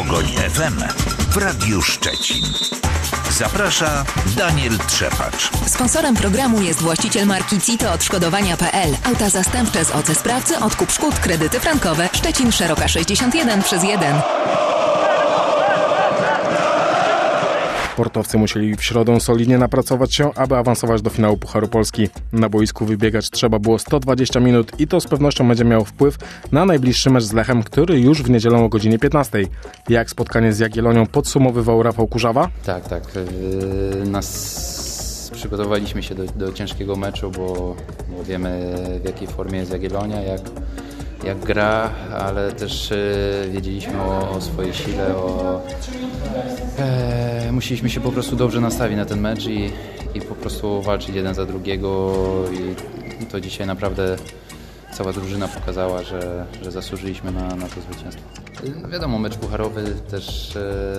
Pogoń FM w Radiu Szczecin. Zaprasza Daniel Trzepacz. Sponsorem programu jest właściciel marki CITO Odszkodowania.pl. Auta zastępcze z OC Sprawcy, odkup szkód, kredyty frankowe. Szczecin, Szeroka 61/1. Sportowcy musieli w środę solidnie napracować się, aby awansować do finału Pucharu Polski. Na boisku wybiegać trzeba było 120 minut i to z pewnością będzie miało wpływ na najbliższy mecz z Lechem, który już w niedzielę o godzinie 15. Jak spotkanie z Jagiellonią podsumowywał Rafał Kurzawa? Tak. Przygotowaliśmy się do ciężkiego meczu, bo wiemy, w jakiej formie jest Jagiellonia, jak gra, ale też wiedzieliśmy o swojej sile, musieliśmy się po prostu dobrze nastawić na ten mecz i po prostu walczyć jeden za drugiego i to dzisiaj naprawdę cała drużyna pokazała, że zasłużyliśmy na to zwycięstwo. No wiadomo, mecz pucharowy też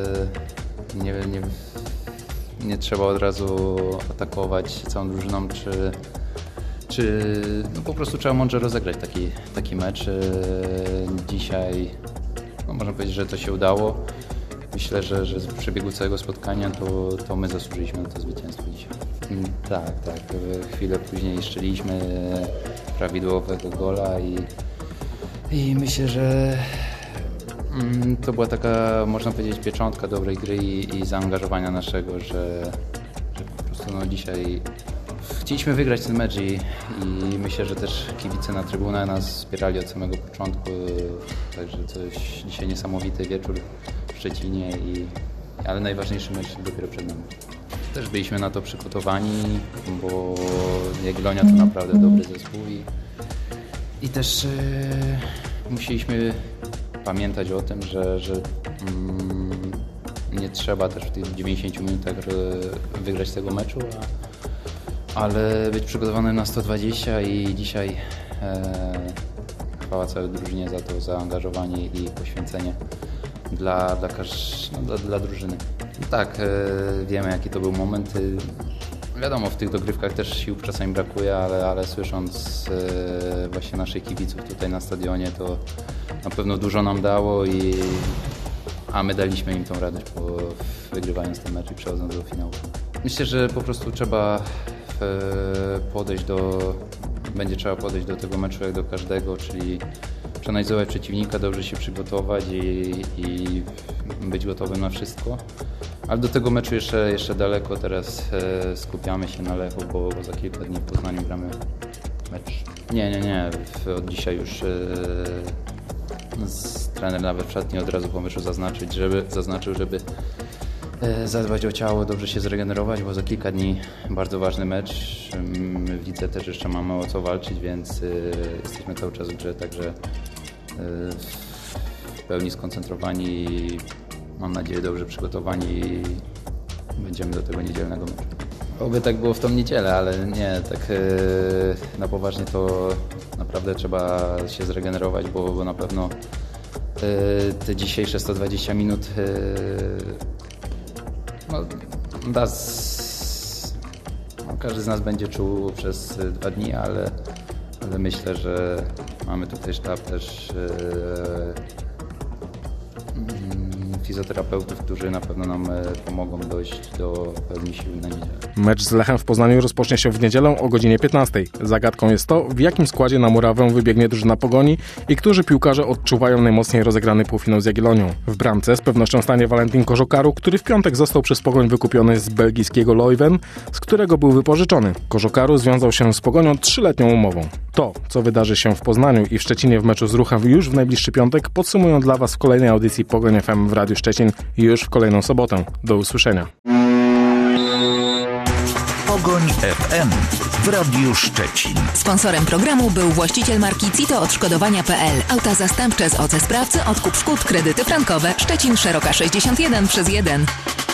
nie trzeba od razu atakować całą drużyną, czy no po prostu trzeba mądrze rozegrać taki mecz. Dzisiaj można powiedzieć, że to się udało. Myślę, że w przebiegu całego spotkania to my zasłużyliśmy na to zwycięstwo dzisiaj. Tak. Chwilę później strzeliliśmy prawidłowego gola i myślę, że to była taka, można powiedzieć, pieczątka dobrej gry i zaangażowania naszego, że po prostu dzisiaj chcieliśmy wygrać ten mecz i myślę, że też kibice na trybunach nas wspierali od samego początku, także coś dzisiaj niesamowity wieczór w Szczecinie, ale najważniejszy mecz dopiero przed nami. Też byliśmy na to przygotowani, bo Jagiellonia to naprawdę dobry zespół i też musieliśmy pamiętać o tym, że nie trzeba też w tych 90 minutach wygrać tego meczu, ale być przygotowanym na 120 i dzisiaj chwała całej drużynie za to zaangażowanie i poświęcenie dla drużyny. Tak, wiemy, jaki to był moment. Wiadomo, w tych dogrywkach też sił czasami brakuje, ale słysząc właśnie naszych kibiców tutaj na stadionie, to na pewno dużo nam dało, a my daliśmy im tą radość, wygrywając ten mecz i przechodząc do finału. Myślę, że po prostu trzeba będzie trzeba podejść do tego meczu jak do każdego, czyli przeanalizować przeciwnika, dobrze się przygotować i być gotowym na wszystko. Ale do tego meczu jeszcze daleko, teraz skupiamy się na Lechu, bo za kilka dni w Poznaniu gramy mecz. Nie, od dzisiaj już trener nawet w szatni od razu po meczu zaznaczył, żeby zadbać o ciało, dobrze się zregenerować, bo za kilka dni bardzo ważny mecz. My w lidze też jeszcze mamy o co walczyć, więc jesteśmy cały czas w grze, także w pełni skoncentrowani i mam nadzieję dobrze przygotowani i będziemy do tego niedzielnego meczu. Oby tak było w tą niedzielę, ale nie, tak na poważnie to naprawdę trzeba się zregenerować, bo na pewno te dzisiejsze 120 minut każdy z nas będzie czuł przez 2 dni, ale myślę, że mamy tutaj sztab też fizjoterapeutów, którzy na pewno nam pomogą dojść do pełni sił na niedzielę. Mecz z Lechem w Poznaniu rozpocznie się w niedzielę o godzinie 15. Zagadką jest to, w jakim składzie na murawę wybiegnie drużyna Pogoni i którzy piłkarze odczuwają najmocniej rozegrany półfinał z Jagiellonią. W bramce z pewnością stanie Walentin Kożokaru, który w piątek został przez Pogoń wykupiony z belgijskiego Leuven, z którego był wypożyczony. Kożokaru związał się z Pogonią 3-letnią umową. To, co wydarzy się w Poznaniu i w Szczecinie w meczu z Ruchem już w najbliższy piątek, podsumują dla Was w kolejnej audycji Pogoń FM w Radiu Szczecin już w kolejną sobotę. Do usłyszenia. Pogoń FM w Radiu Szczecin. Sponsorem programu był właściciel marki CITO Odszkodowania.pl. Auta zastępcze z OC Sprawcy, odkup szkód, kredyty frankowe. Szczecin, Szeroka 61/1.